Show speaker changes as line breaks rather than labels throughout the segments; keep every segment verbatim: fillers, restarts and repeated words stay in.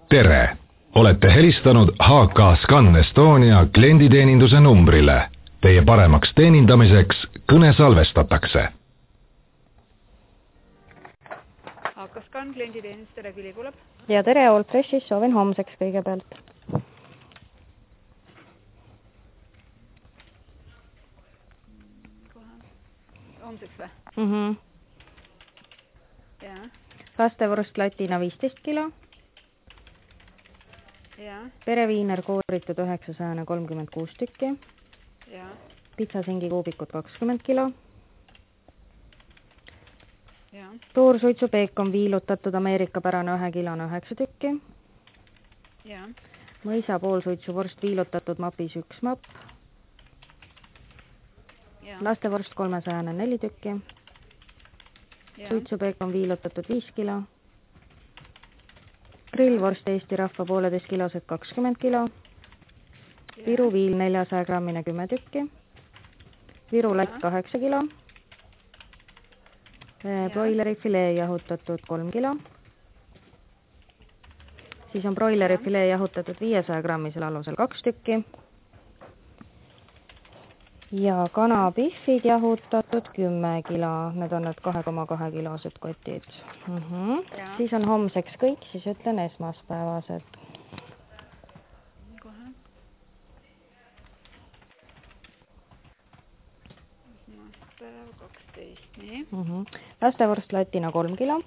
tere! Olete helistanud H K Scan Estonia klienditeeninduse numbrile. Teie paremaks teenindamiseks kõne salvestatakse.
H K Scan klienditeenindus, tere, Küli kuuleb.
Ja tere, Old Freshis, soovin homseks kõigepealt.
Homseks või?
Mhm.
Ja.
Lastevorst latina viisteist kilo.
Ja.
Pereviiner kooritud üheksasaja kolmkümmend kuus tükki.
Ja.
Pitsasingi kuubikud kakskümmend kilo.
Ja.
Toorsuitsupeekon viilutatud ameerikapärane ühe kilona üheksa tükki.
Ja.
Mõisa poolsuitsuvorst viilutatud mapis üks mapp.
Ja.
Lastevorst kolmesaja neli tükki.
Ja.
Suitsupeekon viilutatud viis kilo. Grillvorst Eesti Rahva pooleteist kilosed kakskümmend kilo. Viru viil neljasaja grammine kümme tükki. Viru latt kaheksa kilo. Broileri filee jahutatud kolm kilo. Siis on broileri filee jahutatud viiesaja grammisel alusel kaks tükki. Ja kanapihvid jahutatud kümme kilo. Need on need kahe koma kahe kilosed kotid. Uh -huh. Siis on homseks kõik, siis ütlen esmaspäevased.
Kohe. Esmaspäev kaksteist, nii.
Uh -huh. Lastevorst latina kolm kilo.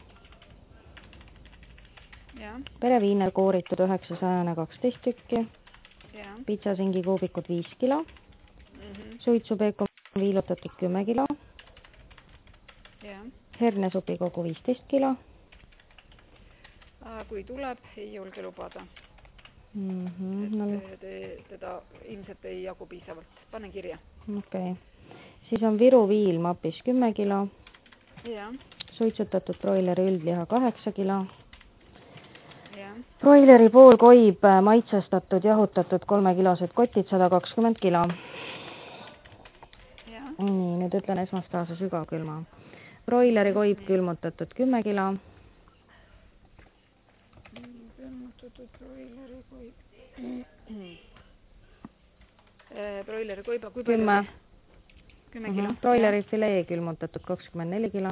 Ja.
Pereviiner kooritud üheksasaja kaksteist tükki.
Ja.
Pitsasingi kuubikud viis kilo.
Mhm.
Suitsupeekon viilutatud kümme kilo.
Ja.
Hernesupi kogu viisteist kilo.
Kui tuleb, ei julge lubada.
Mm -hmm.
Et
no.
te, teda ilmselt ei jagu piisavalt. Pane kirja.
Okei. Okay. Siis on Viru viil mapis kümme kilo.
Ja.
Suitsutatud broileri üldliha kaheksa kilo.
Ja.
Broileri pool koib maitsestatud jahutatud kolme kilosed kotid sada kakskümmend kilo.
Ja.
Nii, nüüd ütlen esmaspäevase sügavkülma. Broileri koib külmutatud kümme kilo.
Külmutatud broileri koib. Broileri koiba kui palju?
Kümme.
Kümme kilo.
Broileri filee külmutatud kakskümmend neli kilo.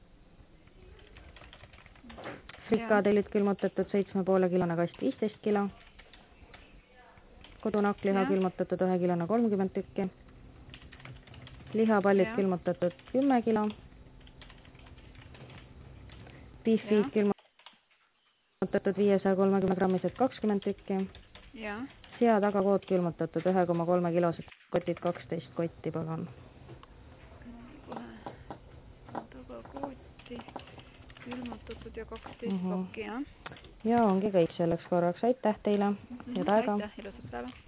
Frikadellid külmutatud seitsme poole kilona kast viisteist kilo. Kodunakliha ja. Külmutatud ühe kilona kolmkümmend tükki. Lihapallid ja. Külmutatud kümme kilo. Beefid külmutatud viiesaja kolmekümne grammised kakskümmend tükki.
Ja.
Sea tagakood külmutatud ühe koma kolme kilosed kotid kaksteist kotti, palun.
Tagakooti külmutatud ja kaksteist
uh -huh.
pakki, jah?
Ja ongi kõik selleks korraks. Aitäh teile.
Mm -hmm. Aitäh, ilusat päeva.